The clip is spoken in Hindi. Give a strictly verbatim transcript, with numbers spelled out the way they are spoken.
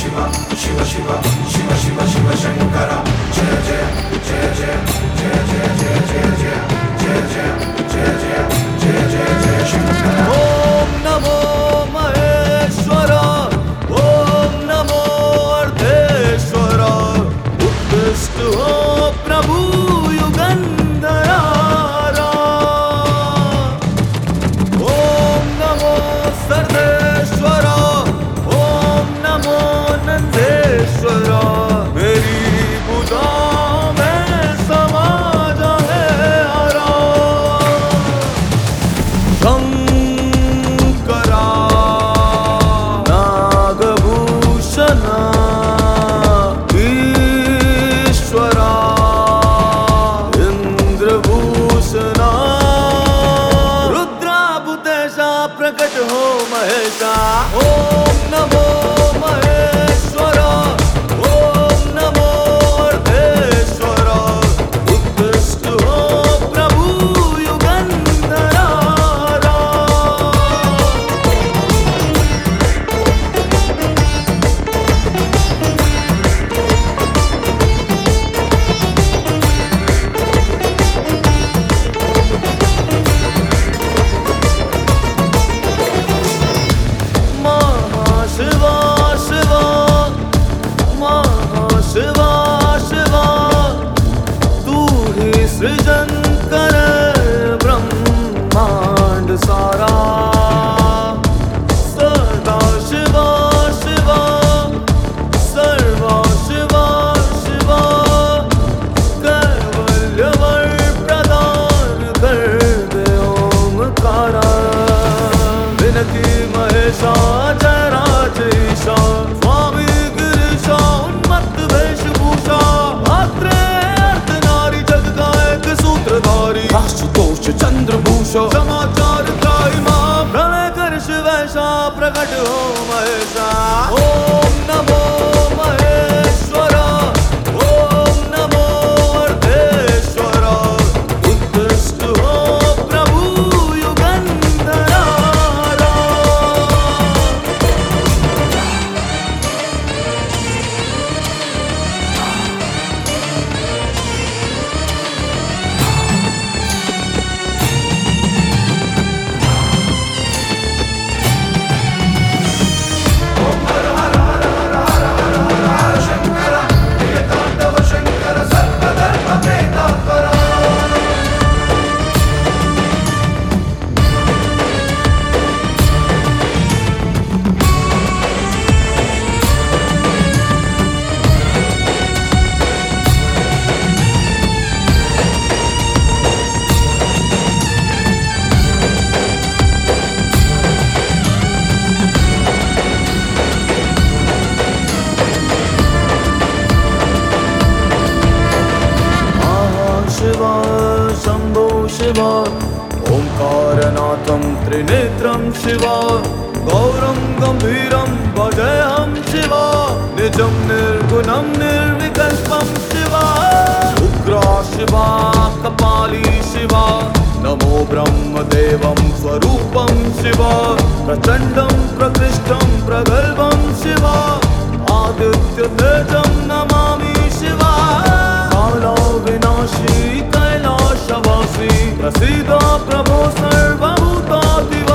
ओम नमो महेश्वर, ओम नमो अर्धेश्वर, उत्कृष्ट हो प्रभु युगंधरा। ओम नमो सर्वेश्वर, ओम नमो नंदेश्वर, मेरी बुधा में समा जाए हरा। शंकरा नागभूषण ईश्वरा इंद्रभूषण, रुद्राभूतेशा प्रकट हो महेशा। ओम नमो महेश्वर, ओम नमो अर्धेश्वर, उत्कृष्ट हो प्रभु युगंधरा। महाशिवा शिवा, महाशिवा शिवा, तू ही सृजन करे ब्रह्मांड सारा। सदा शिवा शिवा, सर्वा शिवा शिवा, कैवल्य वर प्रदान कर दे ओमकारा। विनती महेशा जय राजेशा, स्वामी गिरीशा उन्मत्त वेशभूषा, आत्रे अर्धनारी जग गायक सूत्रधारी, आशुतोष चंद्रभूष समाचार त्राहि मां, प्रलय कर शिवैषा प्रकट हो महेशा। ओम नमो महेश्वर, ओम नमो अर्धेश्वर, उत्कृष्ट हो प्रभु युगंधरा। शिवा शंभो शिवा, ओंकारनाथं त्रिनेत्रं शिवा, गौरं गंभीरं भजेऽहं शिवा, निजं निर्गुणं निर्विकल्पं शिवा। उग्रा शिवा कपाली शिवा, नमो ब्रह्मदेवं स्वरूपं शिवा, प्रचण्डं प्रकृष्टं प्रगल्भं शिवा, आदित्य तेजं नमामि शिवा। काला विनाशी कैलाशवासी, प्रसीद प्रभो सर्वभूताधिपति।